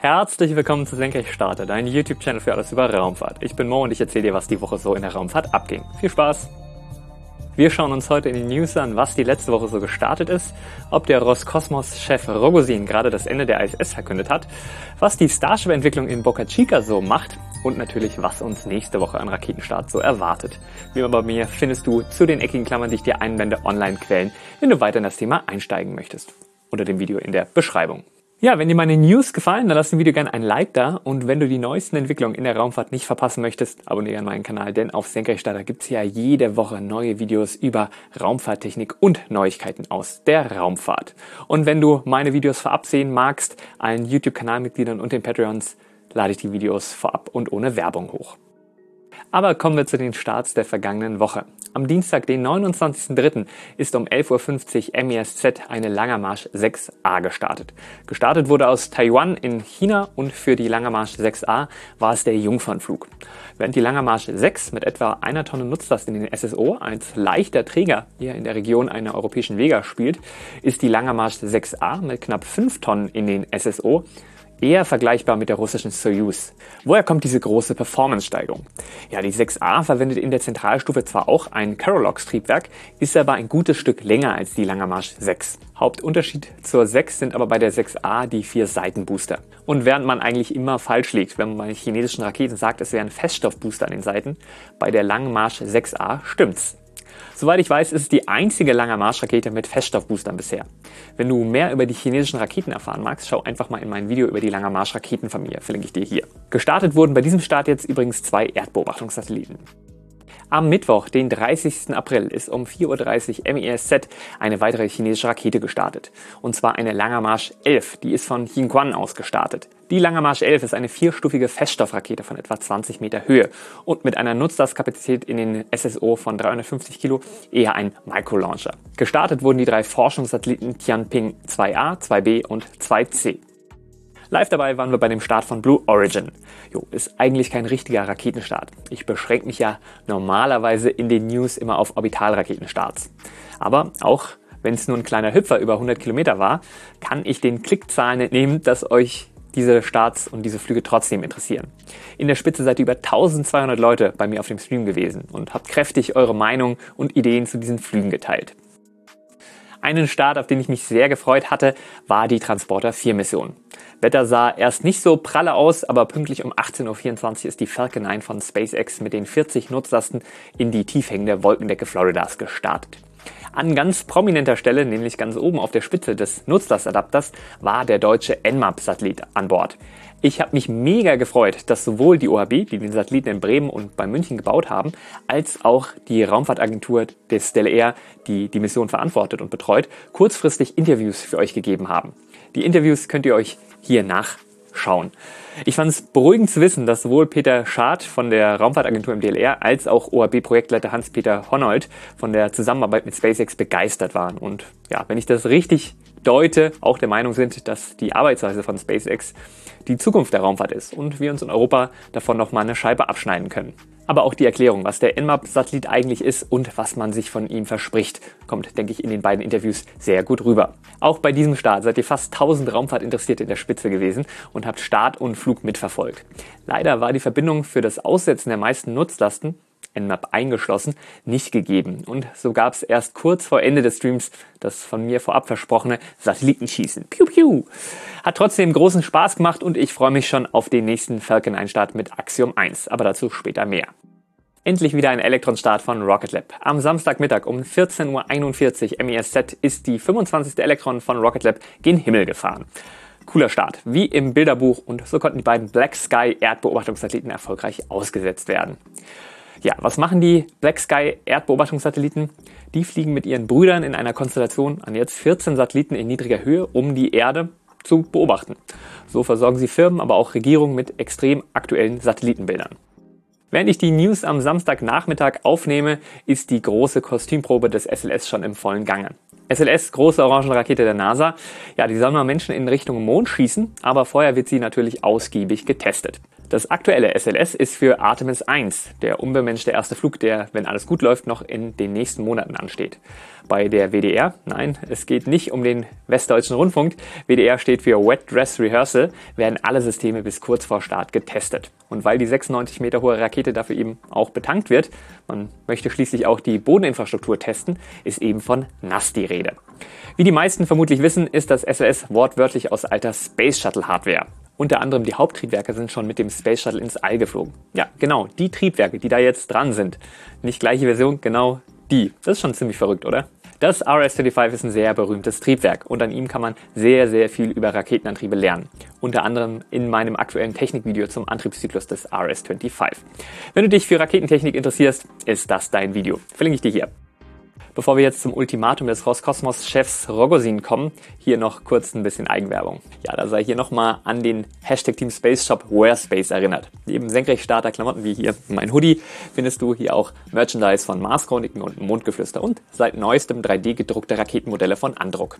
Herzlich willkommen zu Senkrechtstarter, dein YouTube-Channel für alles über Raumfahrt. Ich bin Mo und ich erzähle dir, was die Woche so in der Raumfahrt abging. Viel Spaß! Wir schauen uns heute in die News an, was die letzte Woche so gestartet ist, ob der Roskosmos-Chef Rogozin gerade das Ende der ISS verkündet hat, was die Starship-Entwicklung in Boca Chica so macht und natürlich, was uns nächste Woche an Raketenstart so erwartet. Wie immer bei mir findest du zu den eckigen Klammern, die ich dir einblende, Online-Quellen, wenn du weiter in das Thema einsteigen möchtest. Unter dem Video in der Beschreibung. Ja, wenn dir meine News gefallen, dann lass dem Video gerne ein Like da und wenn du die neuesten Entwicklungen in der Raumfahrt nicht verpassen möchtest, abonniere meinen Kanal, denn auf Senkrechtstarter gibt's ja jede Woche neue Videos über Raumfahrttechnik und Neuigkeiten aus der Raumfahrt. Und wenn du meine Videos vorab sehen magst, allen YouTube-Kanalmitgliedern und den Patreons, lade ich die Videos vorab und ohne Werbung hoch. Aber kommen wir zu den Starts der vergangenen Woche. Am Dienstag, den 29.03. ist um 11:50 Uhr MESZ eine Langermarsch 6A gestartet. Gestartet wurde aus Taiwan in China und für die Langermarsch 6A war es der Jungfernflug. Während die Langermarsch 6 mit etwa 1 Tonne Nutzlast in den SSO als leichter Träger hier in der Region einer europäischen Vega spielt, ist die Langermarsch 6A mit knapp 5 Tonnen in den SSO eher vergleichbar mit der russischen Soyuz. Woher kommt diese große Performance-Steigerung? Ja, die 6A verwendet in der Zentralstufe zwar auch ein Carolox-Triebwerk, ist aber ein gutes Stück länger als die Langermarsch 6. Hauptunterschied zur 6 sind aber bei der 6A die 4 Seitenbooster. Und während man eigentlich immer falsch liegt, wenn man bei chinesischen Raketen sagt, es wären Feststoffbooster an den Seiten, bei der Langermarsch 6A stimmt's. Soweit ich weiß, ist es die einzige Langermarsch-Rakete mit Feststoffboostern bisher. Wenn du mehr über die chinesischen Raketen erfahren magst, schau einfach mal in mein Video über die Langermarsch-Raketenfamilie, verlinke ich dir hier. Gestartet wurden bei diesem Start jetzt übrigens 2 Erdbeobachtungssatelliten. Am Mittwoch, den 30. April, ist um 4:30 Uhr MESZ eine weitere chinesische Rakete gestartet. Und zwar eine Langermarsch 11, die ist von Jiuquan aus gestartet. Die Langermarsch 11 ist eine 4-stufige Feststoffrakete von etwa 20 Meter Höhe und mit einer Nutzlastkapazität in den SSO von 350 Kilo eher ein Microlauncher. Gestartet wurden die 3 Forschungssatelliten Tianping 2A, 2B und 2C. Live dabei waren wir bei dem Start von Blue Origin. Ist eigentlich kein richtiger Raketenstart. Ich beschränke mich ja normalerweise in den News immer auf Orbitalraketenstarts. Aber auch wenn es nur ein kleiner Hüpfer über 100 Kilometer war, kann ich den Klickzahlen entnehmen, dass euch diese Starts und diese Flüge trotzdem interessieren. In der Spitze seid ihr über 1200 Leute bei mir auf dem Stream gewesen und habt kräftig eure Meinung und Ideen zu diesen Flügen geteilt. Einen Start, auf den ich mich sehr gefreut hatte, war die Transporter-4-Mission. Wetter sah erst nicht so pralle aus, aber pünktlich um 18:24 Uhr ist die Falcon 9 von SpaceX mit den 40 Nutzlasten in die tiefhängende Wolkendecke Floridas gestartet. An ganz prominenter Stelle, nämlich ganz oben auf der Spitze des Nutzlastadapters, war der deutsche NMAP-Satellit an Bord. Ich habe mich mega gefreut, dass sowohl die OHB, die den Satelliten in Bremen und bei München gebaut haben, als auch die Raumfahrtagentur des Stellair, die die Mission verantwortet und betreut, kurzfristig Interviews für euch gegeben haben. Die Interviews könnt ihr euch hier nachschauen. Ich fand es beruhigend zu wissen, dass sowohl Peter Schad von der Raumfahrtagentur im DLR als auch OHB-Projektleiter Hans-Peter Honnold von der Zusammenarbeit mit SpaceX begeistert waren. Und ja, wenn ich das richtig deute, auch der Meinung sind, dass die Arbeitsweise von SpaceX die Zukunft der Raumfahrt ist und wir uns in Europa davon nochmal eine Scheibe abschneiden können. Aber auch die Erklärung, was der NMAP-Satellit eigentlich ist und was man sich von ihm verspricht, kommt, denke ich, in den beiden Interviews sehr gut rüber. Auch bei diesem Start seid ihr fast 1000 Raumfahrtinteressierte in der Spitze gewesen und habt Start und Flug mitverfolgt. Leider war die Verbindung für das Aussetzen der meisten Nutzlasten, NMAP eingeschlossen, nicht gegeben. Und so gab es erst kurz vor Ende des Streams das von mir vorab versprochene Satellitenschießen. Piu piu! Hat trotzdem großen Spaß gemacht und ich freue mich schon auf den nächsten Falcon 9 Start mit Axiom 1, aber dazu später mehr. Endlich wieder ein Elektron-Start von Rocket Lab. Am Samstagmittag um 14:41 Uhr MESZ ist die 25. Elektron von Rocket Lab gen Himmel gefahren. Cooler Start, wie im Bilderbuch, und so konnten die beiden Black Sky Erdbeobachtungssatelliten erfolgreich ausgesetzt werden. Ja, was machen die Black Sky Erdbeobachtungssatelliten? Die fliegen mit ihren Brüdern in einer Konstellation an jetzt 14 Satelliten in niedriger Höhe, um die Erde zu beobachten. So versorgen sie Firmen, aber auch Regierungen mit extrem aktuellen Satellitenbildern. Während ich die News am Samstagnachmittag aufnehme, ist die große Kostümprobe des SLS schon im vollen Gange. SLS, große Orangenrakete der NASA, ja, die soll mal Menschen in Richtung Mond schießen, aber vorher wird sie natürlich ausgiebig getestet. Das aktuelle SLS ist für Artemis 1, der unbemenschte erste Flug, der, wenn alles gut läuft, noch in den nächsten Monaten ansteht. Bei der WDR, nein, es geht nicht um den Westdeutschen Rundfunk, WDR steht für Wet Dress Rehearsal, werden alle Systeme bis kurz vor Start getestet. Und weil die 96 Meter hohe Rakete dafür eben auch betankt wird, man möchte schließlich auch die Bodeninfrastruktur testen, ist eben von nass die Rede. Wie die meisten vermutlich wissen, ist das SLS wortwörtlich aus alter Space Shuttle Hardware. Unter anderem die Haupttriebwerke sind schon mit dem Space Shuttle ins All geflogen. Ja, genau, die Triebwerke, die da jetzt dran sind. Nicht gleiche Version, genau die. Das ist schon ziemlich verrückt, oder? Das RS-25 ist ein sehr berühmtes Triebwerk und an ihm kann man sehr, sehr viel über Raketenantriebe lernen. Unter anderem in meinem aktuellen Technikvideo zum Antriebszyklus des RS-25. Wenn du dich für Raketentechnik interessierst, ist das dein Video. Verlinke ich dir hier. Bevor wir jetzt zum Ultimatum des Roskosmos-Chefs Rogozin kommen, hier noch kurz ein bisschen Eigenwerbung. Ja, da sei hier nochmal an den Hashtag Team Space Shop Wearspace erinnert. Neben Senkrechtstarter-Klamotten wie hier mein Hoodie findest du hier auch Merchandise von Mars-Chroniken und Mondgeflüster und seit neuestem 3D gedruckte Raketenmodelle von Andruck.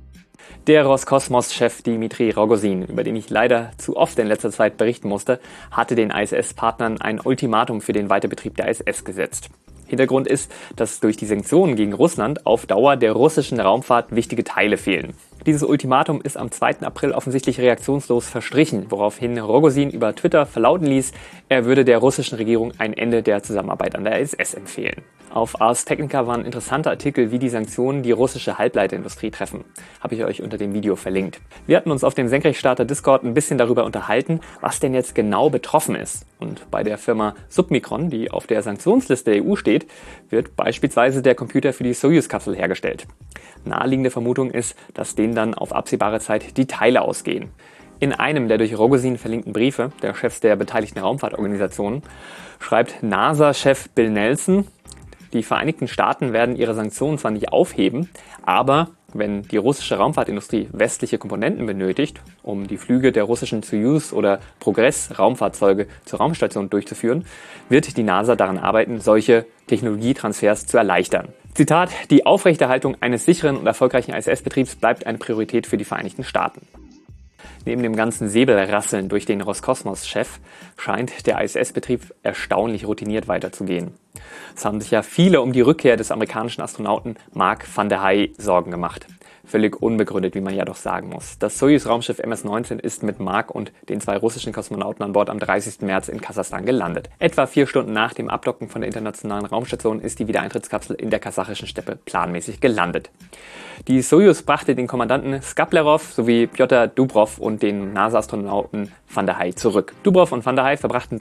Der Roskosmos-Chef Dmitri Rogozin, über den ich leider zu oft in letzter Zeit berichten musste, hatte den ISS-Partnern ein Ultimatum für den Weiterbetrieb der ISS gesetzt. Hintergrund ist, dass durch die Sanktionen gegen Russland auf Dauer der russischen Raumfahrt wichtige Teile fehlen. Dieses Ultimatum ist am 2. April offensichtlich reaktionslos verstrichen, woraufhin Rogozin über Twitter verlauten ließ, er würde der russischen Regierung ein Ende der Zusammenarbeit an der ISS empfehlen. Auf Ars Technica waren interessante Artikel, wie die Sanktionen die russische Halbleiterindustrie treffen. Habe ich euch unter dem Video verlinkt. Wir hatten uns auf dem Senkrechtstarter Discord ein bisschen darüber unterhalten, was denn jetzt genau betroffen ist. Und bei der Firma Submicron, die auf der Sanktionsliste der EU steht, wird beispielsweise der Computer für die Soyuz-Kapsel hergestellt. Naheliegende Vermutung ist, dass denen dann auf absehbare Zeit die Teile ausgehen. In einem der durch Rogozin verlinkten Briefe der Chefs der beteiligten Raumfahrtorganisationen schreibt NASA-Chef Bill Nelson, die Vereinigten Staaten werden ihre Sanktionen zwar nicht aufheben, aber wenn die russische Raumfahrtindustrie westliche Komponenten benötigt, um die Flüge der russischen Soyuz- oder Progress-Raumfahrzeuge zur Raumstation durchzuführen, wird die NASA daran arbeiten, solche Technologietransfers zu erleichtern. Zitat: Die Aufrechterhaltung eines sicheren und erfolgreichen ISS-Betriebs bleibt eine Priorität für die Vereinigten Staaten. Neben dem ganzen Säbelrasseln durch den Roskosmos-Chef scheint der ISS-Betrieb erstaunlich routiniert weiterzugehen. Es haben sich ja viele um die Rückkehr des amerikanischen Astronauten Mark van der Hey Sorgen gemacht. Völlig unbegründet, wie man ja doch sagen muss. Das Soyuz-Raumschiff MS-19 ist mit Mark und den 2 russischen Kosmonauten an Bord am 30. März in Kasachstan gelandet. Etwa 4 Stunden nach dem Abdocken von der internationalen Raumstation ist die Wiedereintrittskapsel in der kasachischen Steppe planmäßig gelandet. Die Soyuz brachte den Kommandanten Skaplerov sowie Pjotr Dubrov und den NASA-Astronauten van der Hey zurück. Dubrov und van der Hey verbrachten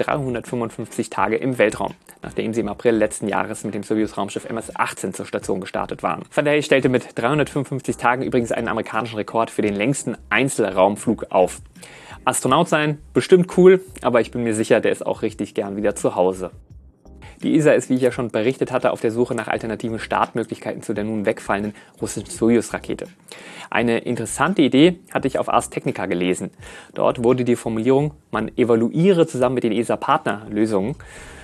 355 Tage im Weltraum, nachdem sie im April letzten Jahres mit dem Soyuz-Raumschiff MS-18 zur Station gestartet waren. Van der Hey stellte mit 355 Tagen übrigens einen amerikanischen Rekord für den längsten Einzelraumflug auf. Astronaut sein, bestimmt cool, aber ich bin mir sicher, der ist auch richtig gern wieder zu Hause. Die ESA ist, wie ich ja schon berichtet hatte, auf der Suche nach alternativen Startmöglichkeiten zu der nun wegfallenden russischen Soyuz-Rakete. Eine interessante Idee hatte ich auf Ars Technica gelesen. Dort wurde die Formulierung, man evaluiere zusammen mit den ESA-Partner Lösungen,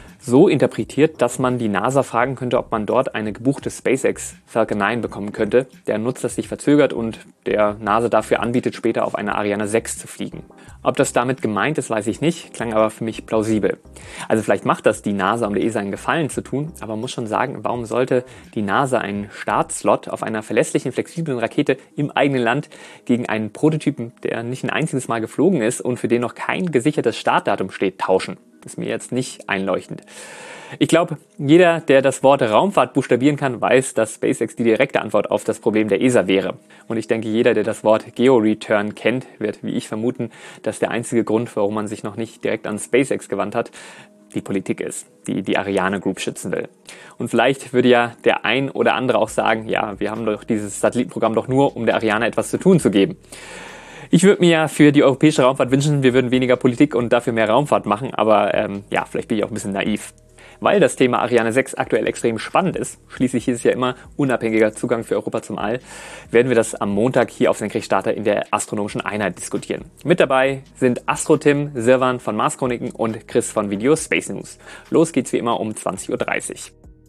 so interpretiert, dass man die NASA fragen könnte, ob man dort eine gebuchte SpaceX Falcon 9 bekommen könnte, deren Nutzer sich verzögert und der NASA dafür anbietet, später auf eine Ariane 6 zu fliegen. Ob das damit gemeint ist, weiß ich nicht, klang aber für mich plausibel. Also vielleicht macht das die NASA, um der ESA einen Gefallen zu tun, aber man muss schon sagen, warum sollte die NASA einen Startslot auf einer verlässlichen, flexiblen Rakete im eigenen Land gegen einen Prototypen, der nicht ein einziges Mal geflogen ist und für den noch kein gesichertes Startdatum steht, tauschen? Ist mir jetzt nicht einleuchtend. Ich glaube, jeder, der das Wort Raumfahrt buchstabieren kann, weiß, dass SpaceX die direkte Antwort auf das Problem der ESA wäre. Und ich denke, jeder, der das Wort Geo-Return kennt, wird wie ich vermuten, dass der einzige Grund, warum man sich noch nicht direkt an SpaceX gewandt hat, die Politik ist, die die Ariane Group schützen will. Und vielleicht würde ja der ein oder andere auch sagen, ja, wir haben doch dieses Satellitenprogramm doch nur, um der Ariane etwas zu tun zu geben. Ich würde mir ja für die europäische Raumfahrt wünschen, wir würden weniger Politik und dafür mehr Raumfahrt machen, aber ja, vielleicht bin ich auch ein bisschen naiv. Weil das Thema Ariane 6 aktuell extrem spannend ist, schließlich hieß es ja immer unabhängiger Zugang für Europa zum All, werden wir das am Montag hier auf Senkrechtstarter in der astronomischen Einheit diskutieren. Mit dabei sind Astro-Tim, Sirwan von Mars Chroniken und Chris von Video Space News. Los geht's wie immer um 20:30 Uhr.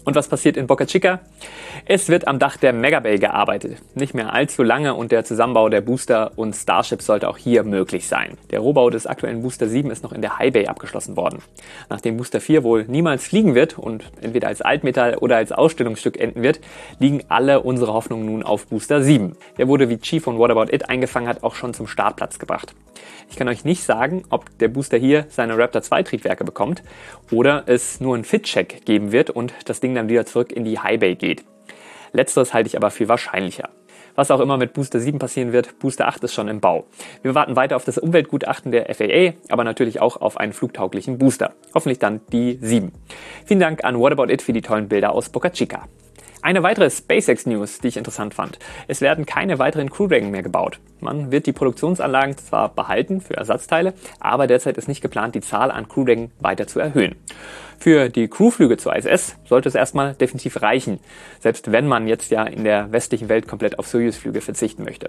Und was passiert in Boca Chica? Es wird am Dach der Mega Bay gearbeitet. Nicht mehr allzu lange und der Zusammenbau der Booster und Starships sollte auch hier möglich sein. Der Rohbau des aktuellen Booster 7 ist noch in der High Bay abgeschlossen worden. Nachdem Booster 4 wohl niemals fliegen wird und entweder als Altmetall oder als Ausstellungsstück enden wird, liegen alle unsere Hoffnungen nun auf Booster 7. Der wurde, wie Chief von What About It eingefangen hat, auch schon zum Startplatz gebracht. Ich kann euch nicht sagen, ob der Booster hier seine Raptor 2 Triebwerke bekommt oder es nur einen Fit-Check geben wird und das Ding dann wieder zurück in die High Bay geht. Letzteres halte ich aber für wahrscheinlicher. Was auch immer mit Booster 7 passieren wird, Booster 8 ist schon im Bau. Wir warten weiter auf das Umweltgutachten der FAA, aber natürlich auch auf einen flugtauglichen Booster. Hoffentlich dann die 7. Vielen Dank an What About It für die tollen Bilder aus Boca Chica. Eine weitere SpaceX-News, die ich interessant fand. Es werden keine weiteren Crew Dragon mehr gebaut. Man wird die Produktionsanlagen zwar behalten für Ersatzteile, aber derzeit ist nicht geplant, die Zahl an Crew Dragon weiter zu erhöhen. Für die Crewflüge zur ISS sollte es erstmal definitiv reichen, selbst wenn man jetzt ja in der westlichen Welt komplett auf Soyuz-Flüge verzichten möchte.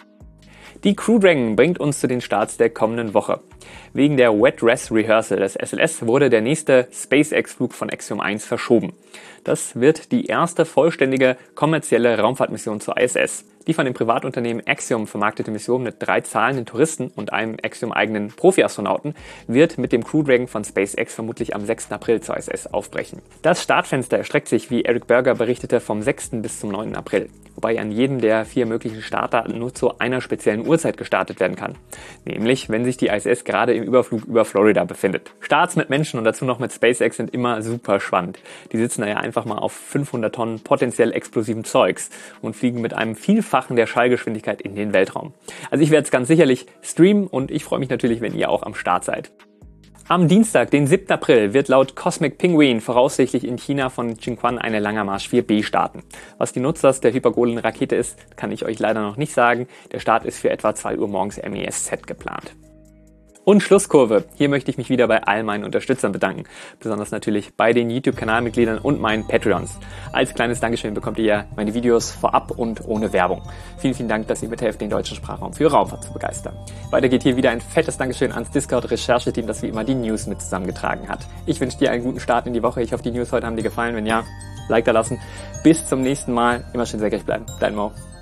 Die Crew Dragon bringt uns zu den Starts der kommenden Woche. Wegen der Wet Dress Rehearsal des SLS wurde der nächste SpaceX-Flug von Axiom 1 verschoben. Das wird die erste vollständige kommerzielle Raumfahrtmission zur ISS. Die von dem Privatunternehmen Axiom vermarktete Mission mit 3 zahlenden Touristen und einem Axiom-eigenen Profi-Astronauten wird mit dem Crew Dragon von SpaceX vermutlich am 6. April zur ISS aufbrechen. Das Startfenster erstreckt sich, wie Eric Berger berichtete, vom 6. bis zum 9. April, wobei an jedem der 4 möglichen Startdaten nur zu einer speziellen Uhrzeit gestartet werden kann, nämlich wenn sich die ISS gerade im Überflug über Florida befindet. Starts mit Menschen und dazu noch mit SpaceX sind immer super spannend. Die sitzen da ja einfach mal auf 500 Tonnen potenziell explosiven Zeugs und fliegen mit einem Vielfachen der Schallgeschwindigkeit in den Weltraum. Also ich werde es ganz sicherlich streamen und ich freue mich natürlich, wenn ihr auch am Start seid. Am Dienstag, den 7. April, wird laut Cosmic Penguin voraussichtlich in China von Jiuquan eine Langer Marsch 4B starten. Was die Nutzlast der hypergolden Rakete ist, kann ich euch leider noch nicht sagen. Der Start ist für etwa 2 Uhr morgens MESZ geplant. Und Schlusskurve. Hier möchte ich mich wieder bei all meinen Unterstützern bedanken. Besonders natürlich bei den YouTube-Kanalmitgliedern und meinen Patreons. Als kleines Dankeschön bekommt ihr ja meine Videos vorab und ohne Werbung. Vielen, vielen Dank, dass ihr mithelft, den deutschen Sprachraum für Raumfahrt zu begeistern. Weiter geht hier wieder ein fettes Dankeschön ans Discord-Rechercheteam, das wie immer die News mit zusammengetragen hat. Ich wünsche dir einen guten Start in die Woche. Ich hoffe, die News heute haben dir gefallen. Wenn ja, Like da lassen. Bis zum nächsten Mal. Immer schön senkrecht bleiben. Dein Mo.